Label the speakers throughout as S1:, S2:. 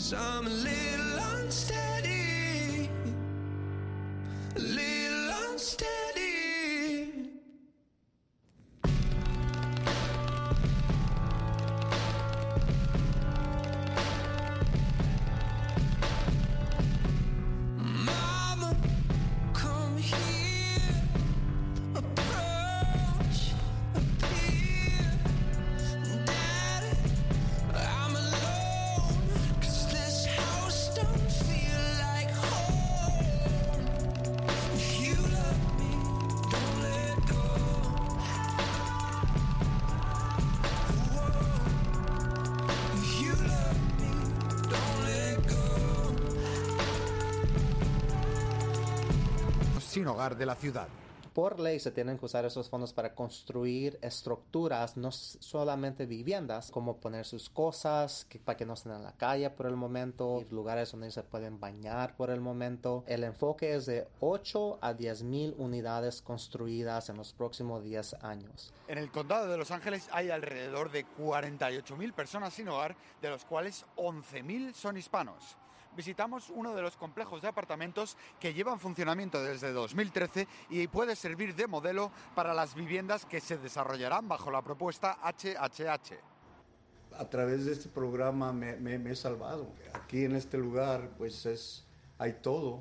S1: 'cause I'm a little unsteady, a little unsteady. Mama, come here, approach, appear. Daddy, I'm alone, 'cause this house don't feel like home. If you love me, don't let go. Whoa. If you love me, don't let go.
S2: Sin hogar de la ciudad.
S3: Por ley se tienen que usar esos fondos para construir estructuras, no solamente viviendas, como poner sus cosas para que no estén en la calle por el momento, lugares donde se pueden bañar por el momento. El enfoque es de 8 a 10,000 unidades construidas en los próximos 10 años.
S2: En el condado de Los Ángeles hay alrededor de 48.000 personas sin hogar, de los cuales 11.000 son hispanos. Visitamos uno de los complejos de apartamentos que lleva en funcionamiento desde 2013 y puede servir de modelo para las viviendas que se desarrollarán bajo la propuesta HHH.
S4: A través de este programa me he salvado. Aquí en este lugar pues hay todo.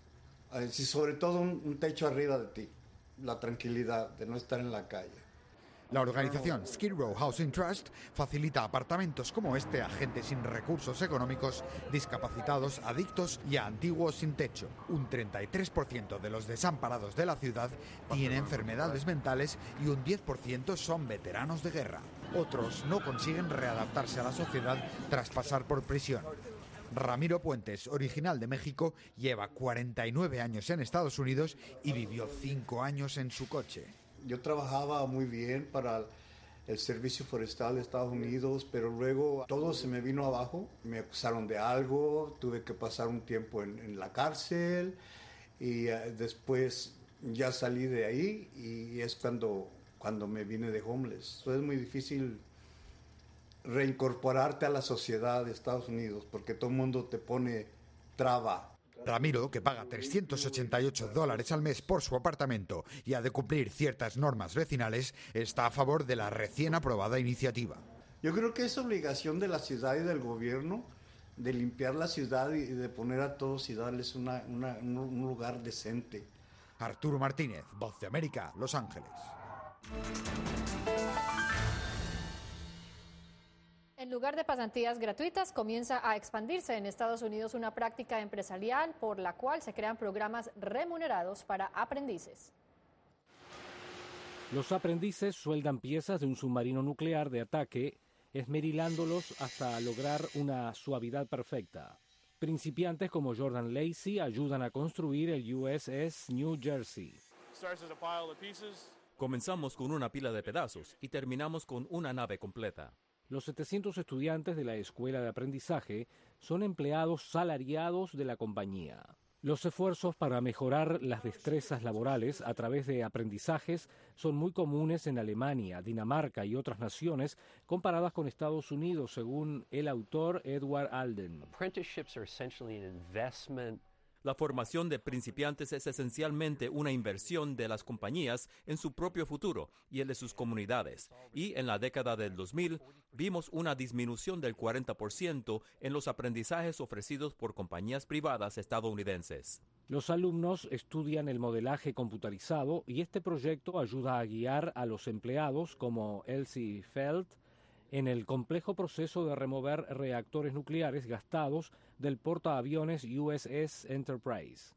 S4: Y sobre todo un techo arriba de ti, la tranquilidad de no estar en la calle.
S2: La organización Skid Row Housing Trust facilita apartamentos como este a gente sin recursos económicos, discapacitados, adictos y a antiguos sin techo. Un 33% de los desamparados de la ciudad tiene enfermedades mentales y un 10% son veteranos de guerra. Otros no consiguen readaptarse a la sociedad tras pasar por prisión. Ramiro Puentes, original de México, lleva 49 años en Estados Unidos y vivió 5 años en su coche.
S4: Yo trabajaba muy bien para el Servicio Forestal de Estados Unidos, pero luego todo se me vino abajo. Me acusaron de algo, tuve que pasar un tiempo en la cárcel y después ya salí de ahí y es cuando me vine de homeless. Es muy difícil reincorporarte a la sociedad de Estados Unidos porque todo el mundo te pone traba.
S2: Ramiro, que paga $388 al mes por su apartamento y ha de cumplir ciertas normas vecinales, está a favor de la recién aprobada iniciativa.
S4: Yo creo que es obligación de la ciudad y del gobierno de limpiar la ciudad y de poner a todos y darles un lugar decente.
S2: Arturo Martínez, Voz de América, Los Ángeles.
S5: En lugar de pasantías gratuitas, comienza a expandirse en Estados Unidos una práctica empresarial por la cual se crean programas remunerados para aprendices.
S6: Los aprendices sueldan piezas de un submarino nuclear de ataque, esmerilándolos hasta lograr una suavidad perfecta. Principiantes como Jordan Lacey ayudan a construir el USS New Jersey.
S7: Comenzamos con una pila de pedazos y terminamos con una nave completa.
S6: Los 700 estudiantes de la Escuela de Aprendizaje son empleados salariados de la compañía. Los esfuerzos para mejorar las destrezas laborales a través de aprendizajes son muy comunes en Alemania, Dinamarca y otras naciones comparadas con Estados Unidos, según el autor Edward Alden.
S7: La formación de principiantes es esencialmente una inversión de las compañías en su propio futuro y el de sus comunidades. Y en la década del 2000 vimos una disminución del 40% en los aprendizajes ofrecidos por compañías privadas estadounidenses.
S6: Los alumnos estudian el modelaje computarizado y este proyecto ayuda a guiar a los empleados como Elsie Feld en el complejo proceso de remover reactores nucleares gastados del portaaviones USS Enterprise.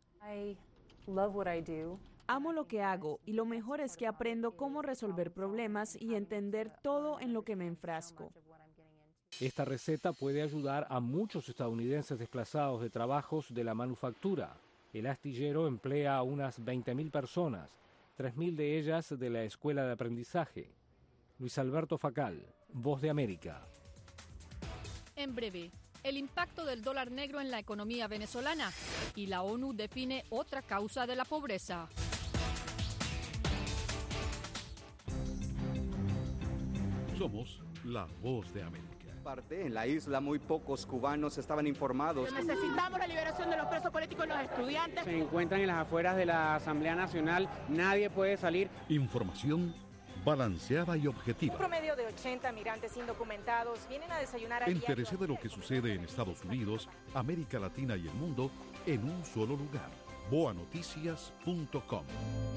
S8: Amo lo que hago y lo mejor es que aprendo cómo resolver problemas y entender todo en lo que me enfrasco.
S6: Esta receta puede ayudar a muchos estadounidenses desplazados de trabajos de la manufactura. El astillero emplea a unas 20.000 personas, 3.000 de ellas de la Escuela de Aprendizaje. Luis Alberto Facal, Voz de América.
S9: En breve, el impacto del dólar negro en la economía venezolana y la ONU define otra causa de la pobreza.
S10: Somos la Voz de América. parte, en la isla muy pocos cubanos estaban informados.
S11: Necesitamos la liberación de los presos políticos y los estudiantes.
S12: Se encuentran en las afueras de la Asamblea Nacional, nadie puede salir.
S13: Información balanceada y objetiva.
S14: Un promedio de 80 migrantes indocumentados vienen a desayunar a
S13: Entérese de lo que sucede en Estados Unidos, América Latina y el mundo en un solo lugar. boanoticias.com.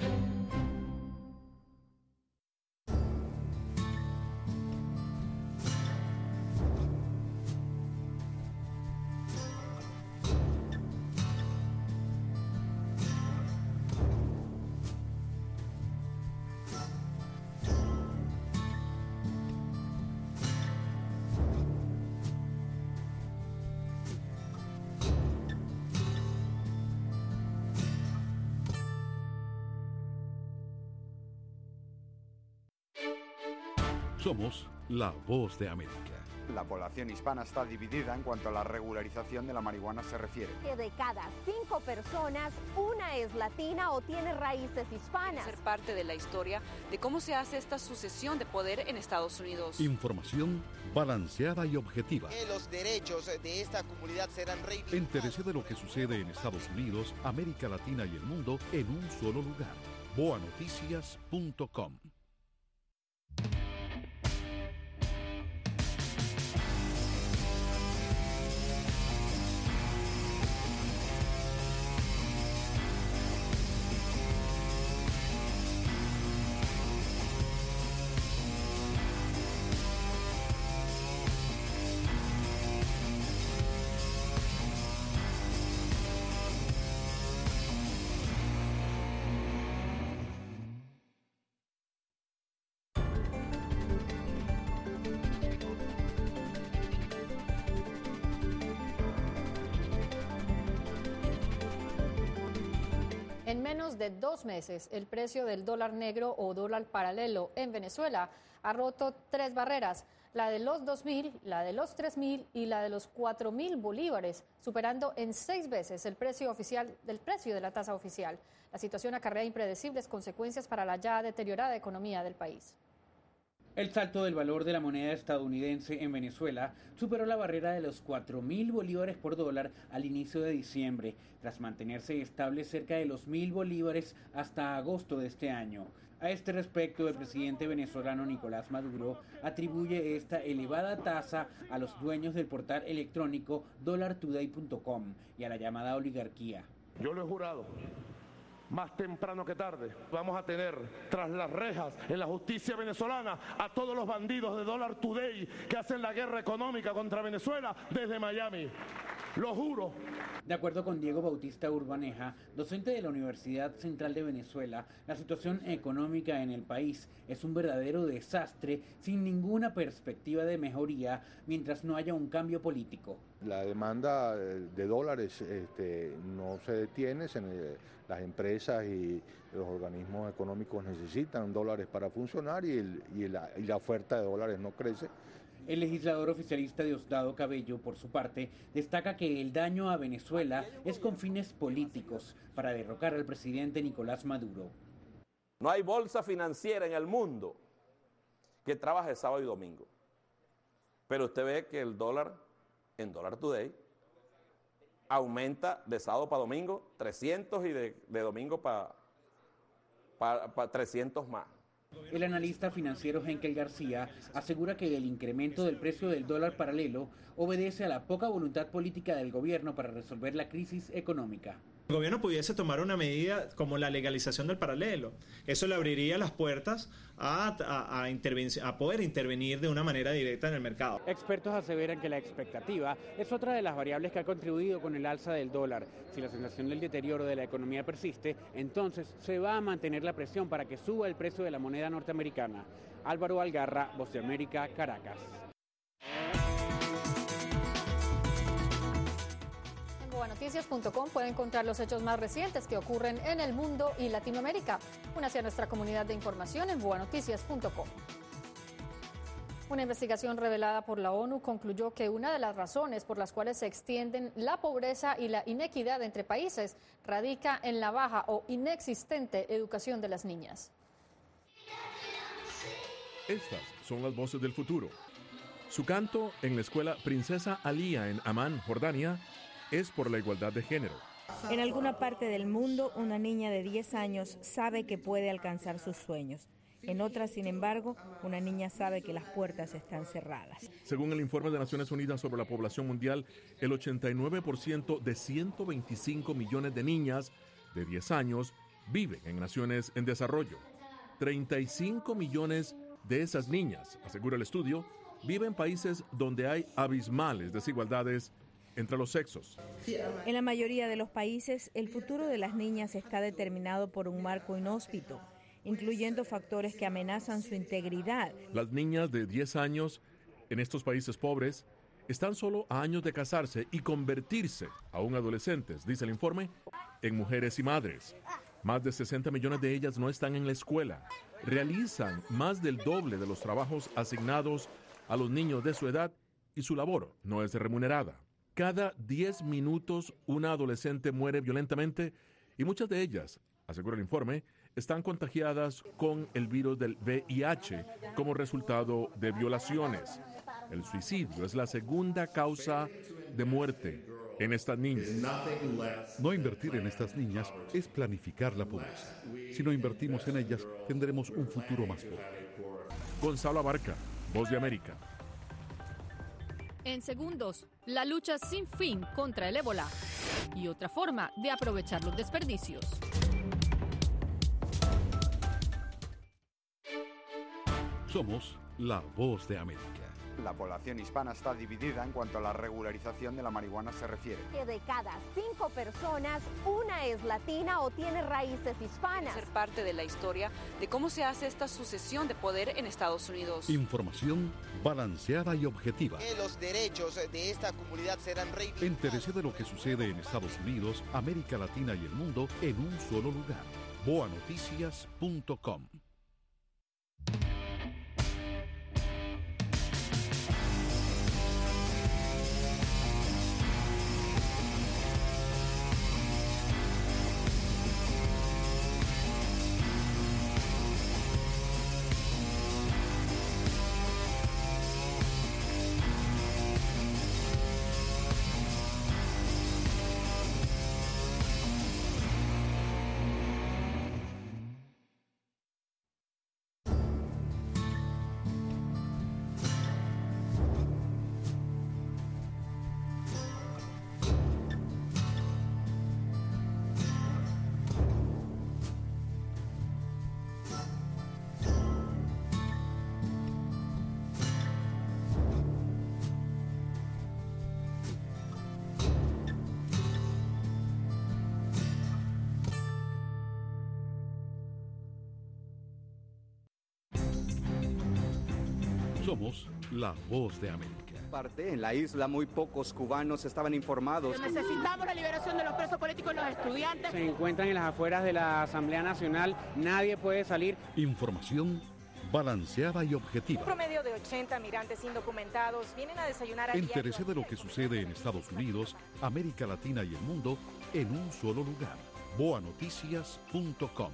S13: Somos la voz de América.
S15: La población hispana está dividida en cuanto a la regularización de la marihuana se refiere.
S16: Que de cada 5 personas, una es latina o tiene raíces hispanas.
S17: Ser parte de la historia de cómo se hace esta sucesión de poder en Estados Unidos.
S13: Información balanceada y objetiva.
S18: Que los derechos de esta comunidad serán reivindicados.
S13: Entérese de lo que sucede en Estados Unidos, América Latina y el mundo en un solo lugar. boanoticias.com.
S5: En menos de 2 meses, el precio del dólar negro o dólar paralelo en Venezuela ha roto 3 barreras, la de los 2.000, la de los 3.000 y la de los 4.000 bolívares, superando en 6 veces el precio oficial del precio de la tasa oficial. La situación acarrea impredecibles consecuencias para la ya deteriorada economía del país.
S12: El salto del valor de la moneda estadounidense en Venezuela superó la barrera de los 4.000 bolívares por dólar al inicio de diciembre, tras mantenerse estable cerca de los 1.000 bolívares hasta agosto de este año. A este respecto, el presidente venezolano Nicolás Maduro atribuye esta elevada tasa a los dueños del portal electrónico dollartoday.com y a la llamada oligarquía.
S19: Yo lo he jurado. Más temprano que tarde vamos a tener tras las rejas en la justicia venezolana a todos los bandidos de Dollar Today que hacen la guerra económica contra Venezuela desde Miami. Lo juro.
S12: De acuerdo con Diego Bautista Urbaneja, docente de la Universidad Central de Venezuela, la situación económica en el país es un verdadero desastre sin ninguna perspectiva de mejoría mientras no haya un cambio político.
S20: La demanda de dólares no se detiene, las empresas y los organismos económicos necesitan dólares para funcionar y la oferta de dólares no crece.
S12: El legislador oficialista Diosdado Cabello, por su parte, destaca que el daño a Venezuela es con fines políticos para derrocar al presidente Nicolás Maduro.
S21: No hay bolsa financiera en el mundo que trabaje sábado y domingo. Pero usted ve que el dólar en Dollar Today aumenta de sábado para domingo 300 y de domingo para 300 más.
S12: El analista financiero Henkel García asegura que el incremento del precio del dólar paralelo obedece a la poca voluntad política del gobierno para resolver la crisis económica.
S22: El gobierno pudiese tomar una medida como la legalización del paralelo. Eso le abriría las puertas a poder intervenir de una manera directa en el mercado.
S12: Expertos aseveran que la expectativa es otra de las variables que ha contribuido con el alza del dólar. Si la sensación del deterioro de la economía persiste, entonces se va a mantener la presión para que suba el precio de la moneda norteamericana. Álvaro Algarra, Voz de América, Caracas.
S5: Boanoticias.com puede encontrar los hechos más recientes que ocurren en el mundo y Latinoamérica. Únase a nuestra comunidad de información en boanoticias.com. Una investigación revelada por la ONU concluyó que una de las razones por las cuales se extienden la pobreza y la inequidad entre países radica en la baja o inexistente educación de las niñas.
S23: Estas son las voces del futuro.
S1: Su canto en la escuela Princesa Alía en Amán, Jordania, es por la igualdad de género.
S3: En alguna parte del mundo, una niña de 10 años sabe que puede alcanzar sus sueños. En otras, sin embargo, una niña sabe que las puertas están cerradas.
S1: Según el informe de Naciones Unidas sobre la población mundial, el 89% de 125 millones de niñas de 10 años viven en naciones en desarrollo. 35 millones de esas niñas, asegura el estudio, viven en países donde hay abismales desigualdades entre los sexos.
S3: En la mayoría de los países, el futuro de las niñas está determinado por un marco inhóspito, incluyendo factores que amenazan su integridad.
S1: Las niñas de 10 años en estos países pobres están solo a años de casarse y convertirse, aún adolescentes, dice el informe, en mujeres y madres. Más de 60 millones de ellas no están en la escuela. Realizan más del doble de los trabajos asignados a los niños de su edad y su labor no es remunerada. Cada 10 minutos una adolescente muere violentamente y muchas de ellas, asegura el informe, están contagiadas con el virus del VIH como resultado de violaciones. El suicidio es la segunda causa de muerte en estas niñas.
S13: No invertir en estas niñas es planificar la pobreza. Si no invertimos en ellas, tendremos un futuro más pobre.
S1: Gonzalo Abarca, Voz de América.
S9: En segundos, la lucha sin fin contra el ébola y otra forma de aprovechar los desperdicios.
S13: Somos la Voz de América.
S15: La población hispana está dividida en cuanto a la regularización de la marihuana se refiere.
S16: Que de cada 5 personas, una es latina o tiene raíces hispanas.
S17: Ser parte de la historia de cómo se hace esta sucesión de poder en Estados Unidos.
S13: Información balanceada y objetiva.
S18: Que los derechos de esta comunidad serán reivindicados.
S13: Entérese de lo que sucede en Estados Unidos, América Latina y el mundo en un solo lugar. boanoticias.com. Somos la Voz de América.
S10: En la isla muy pocos cubanos estaban informados.
S11: Necesitamos la liberación de los presos políticos y los estudiantes.
S12: Se encuentran en las afueras de la Asamblea Nacional, nadie puede salir.
S13: Información balanceada y objetiva.
S14: Un promedio de 80 migrantes indocumentados vienen a desayunar a
S13: Entérese de lo que sucede en Estados Unidos, América Latina y el mundo en un solo lugar. boanoticias.com.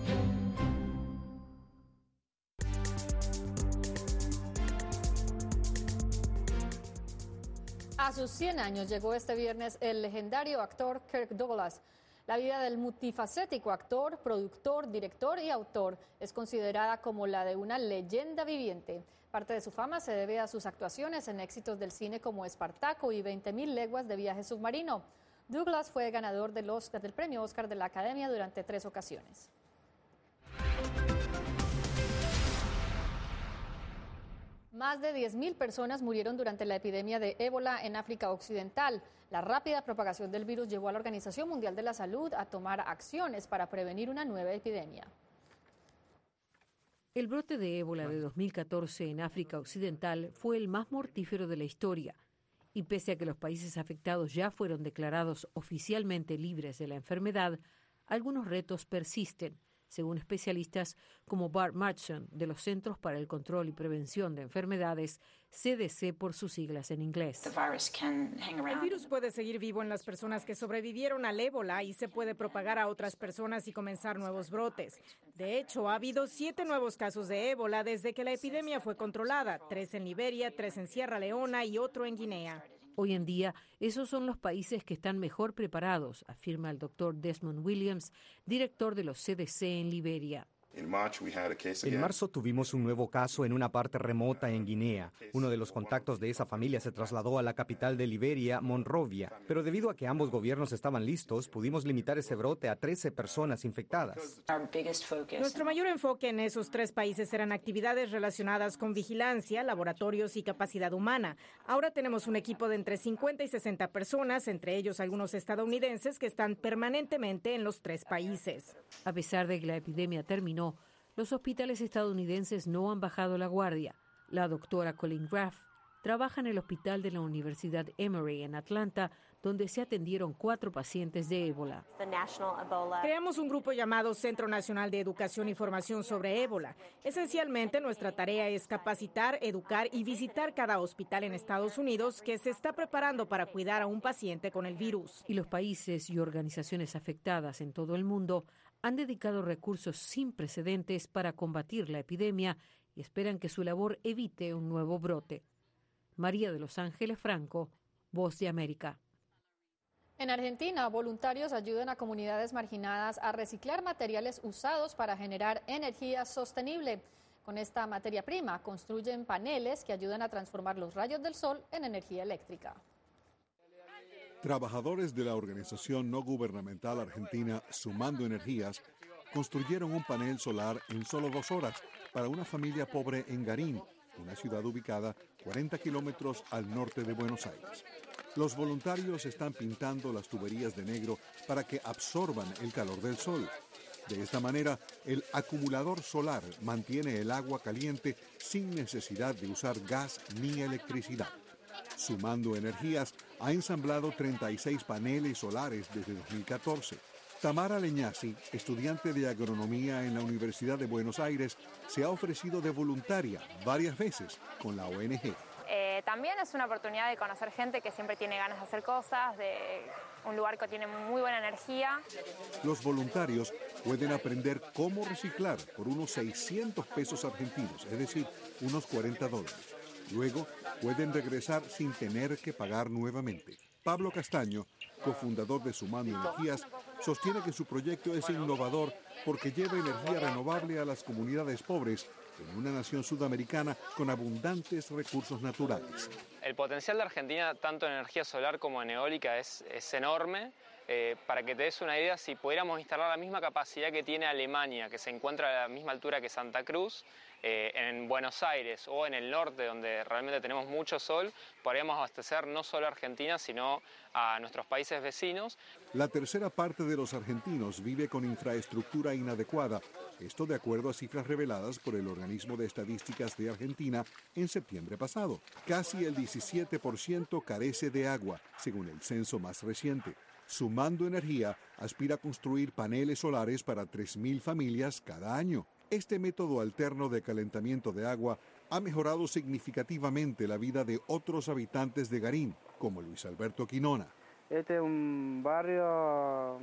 S5: A sus 100 años llegó este viernes el legendario actor Kirk Douglas. La vida del multifacético actor, productor, director y autor es considerada como la de una leyenda viviente. Parte de su fama se debe a sus actuaciones en éxitos del cine como Espartaco y 20.000 leguas de viaje submarino. Douglas fue ganador del premio Oscar de la Academia durante 3 ocasiones. Más de 10.000 personas murieron durante la epidemia de ébola en África Occidental. La rápida propagación del virus llevó a la Organización Mundial de la Salud a tomar acciones para prevenir una nueva epidemia.
S23: El brote de ébola de 2014 en África Occidental fue el más mortífero de la historia. Y pese a que los países afectados ya fueron declarados oficialmente libres de la enfermedad, algunos retos persisten, según especialistas como Bart Matson de los Centros para el Control y Prevención de Enfermedades, CDC por sus siglas en inglés.
S14: El virus puede seguir vivo en las personas que sobrevivieron al ébola y se puede propagar a otras personas y comenzar nuevos brotes. De hecho, ha habido 7 nuevos casos de ébola desde que la epidemia fue controlada, 3 en Liberia, 3 en Sierra Leona y otro en Guinea.
S23: Hoy en día, esos son los países que están mejor preparados, afirma el doctor Desmond Williams, director de los CDC en Liberia.
S2: En marzo tuvimos un nuevo caso en una parte remota en Guinea. Uno de los contactos de esa familia se trasladó a la capital de Liberia, Monrovia, pero debido a que ambos gobiernos estaban listos, pudimos limitar ese brote a 13 personas infectadas.
S14: Nuestro mayor enfoque en esos 3 países eran actividades relacionadas con vigilancia, laboratorios y capacidad humana. Ahora tenemos un equipo de entre 50 y 60 personas, entre ellos algunos estadounidenses que están permanentemente en los 3 países.
S23: A pesar de que la epidemia terminó, los hospitales estadounidenses no han bajado la guardia. La doctora Colleen Graff trabaja en el hospital de la Universidad Emory en Atlanta, donde se atendieron 4 pacientes de ébola.
S14: Creamos un grupo llamado Centro Nacional de Educación y Formación sobre Ébola. Esencialmente, nuestra tarea es capacitar, educar y visitar cada hospital en Estados Unidos que se está preparando para cuidar a un paciente con el virus.
S23: Y los países y organizaciones afectadas en todo el mundo han dedicado recursos sin precedentes para combatir la epidemia y esperan que su labor evite un nuevo brote. María de Los Ángeles Franco, Voz de América.
S5: En Argentina, voluntarios ayudan a comunidades marginadas a reciclar materiales usados para generar energía sostenible. Con esta materia prima, construyen paneles que ayudan a transformar los rayos del sol en energía eléctrica.
S13: Trabajadores de la organización no gubernamental argentina Sumando Energías construyeron un panel solar en solo 2 horas para una familia pobre en Garín, una ciudad ubicada 40 kilómetros al norte de Buenos Aires. Los voluntarios están pintando las tuberías de negro para que absorban el calor del sol. De esta manera, el acumulador solar mantiene el agua caliente sin necesidad de usar gas ni electricidad. Sumando Energías ha ensamblado 36 paneles solares desde 2014. Tamara Leñasi, estudiante de agronomía en la Universidad de Buenos Aires, se ha ofrecido de voluntaria varias veces con la ONG.
S4: También es una oportunidad de conocer gente que siempre tiene ganas de hacer cosas, de un lugar que tiene muy buena energía.
S13: Los voluntarios pueden aprender cómo reciclar por unos 600 pesos argentinos, es decir, unos $40. Luego pueden regresar sin tener que pagar nuevamente. Pablo Castaño, cofundador de Sumando Energías, sostiene que su proyecto es innovador porque lleva energía renovable a las comunidades pobres en una nación sudamericana con abundantes recursos naturales.
S7: El potencial de Argentina, tanto en energía solar como en eólica, es enorme. Para que te des una idea, si pudiéramos instalar la misma capacidad que tiene Alemania, que se encuentra a la misma altura que Santa Cruz, en Buenos Aires o en el norte, donde realmente tenemos mucho sol, podríamos abastecer no solo a Argentina, sino a nuestros países vecinos.
S13: La tercera parte de los argentinos vive con infraestructura inadecuada, esto de acuerdo a cifras reveladas por el Organismo de Estadísticas de Argentina en septiembre pasado. Casi el 17% carece de agua, según el censo más reciente. Sumando Energía aspira a construir paneles solares para 3.000 familias cada año. Este método alterno de calentamiento de agua ha mejorado significativamente la vida de otros habitantes de Garín, como Luis Alberto Quinona.
S24: Este es un barrio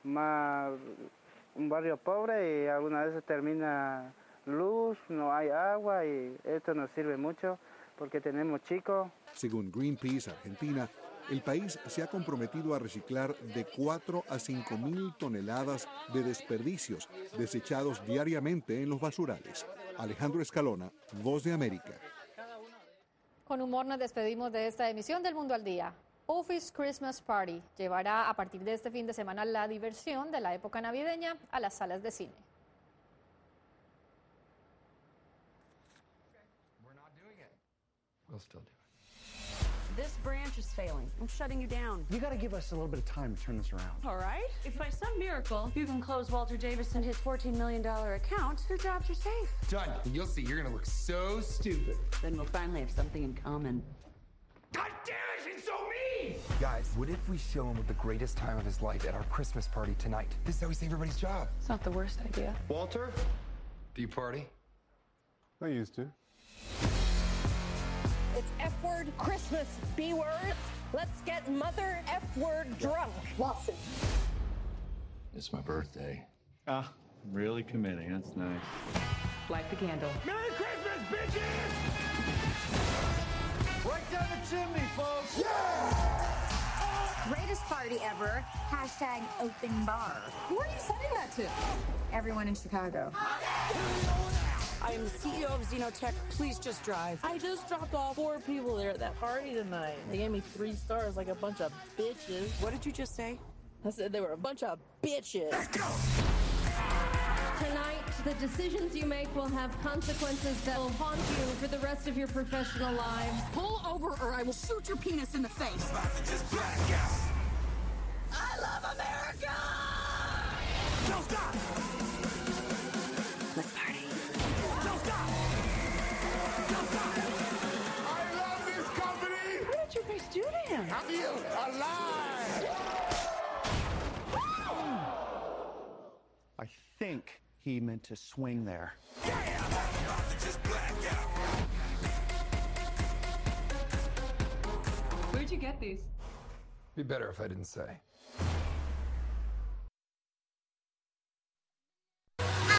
S24: pobre y algunas veces termina luz, no hay agua y esto nos sirve mucho porque tenemos chicos.
S13: Según Greenpeace Argentina, el país se ha comprometido a reciclar de 4 a 5 mil toneladas de desperdicios desechados diariamente en los basurales. Alejandro Escalona, Voz de América.
S5: Con humor nos despedimos de esta emisión del Mundo al Día. Office Christmas Party llevará a partir de este fin de semana la diversión de la época navideña a las salas de cine.
S25: This branch is failing. I'm shutting you down.
S26: You got to give us a little bit of time to turn this around.
S25: All right. If by some miracle you can close Walter Davis and his $14 million account, your jobs are safe.
S26: Done. And you'll see, you're going to look so stupid.
S25: Then we'll finally have something in common.
S26: God damn it, it's so mean! Guys, what if we show him the greatest time of his life at our Christmas party tonight? This is how we save everybody's job.
S25: It's not the worst idea.
S26: Walter, do you party?
S6: I used to.
S8: It's F-word Christmas, B-words. Let's get mother F-word drunk. Watson.
S19: It's my birthday.
S6: Ah, really committing. That's nice.
S25: Light the candle.
S8: Merry Christmas, bitches!
S6: Right down the chimney, folks!
S8: Yeah! Greatest party ever. Hashtag open bar.
S25: Who are you sending that to?
S8: Everyone in Chicago.
S11: I am the CEO of Xenotech. Please just drive.
S20: I just dropped off 4 people there at that party tonight. They gave me 3 stars like a bunch of bitches.
S11: What did you just say?
S20: I said they were a bunch of bitches.
S11: Let's go!
S21: Tonight, the decisions you make will have consequences that will haunt you for the rest of your professional lives.
S11: Pull over or I will shoot your penis in the face. I love America! Don't stop! Let's party. Don't stop! Don't stop!
S6: I love this company!
S11: What did you guys do to him?
S6: I feel alive!
S15: I think he meant to swing there.
S25: Where'd you get these?
S26: Be better if I didn't say.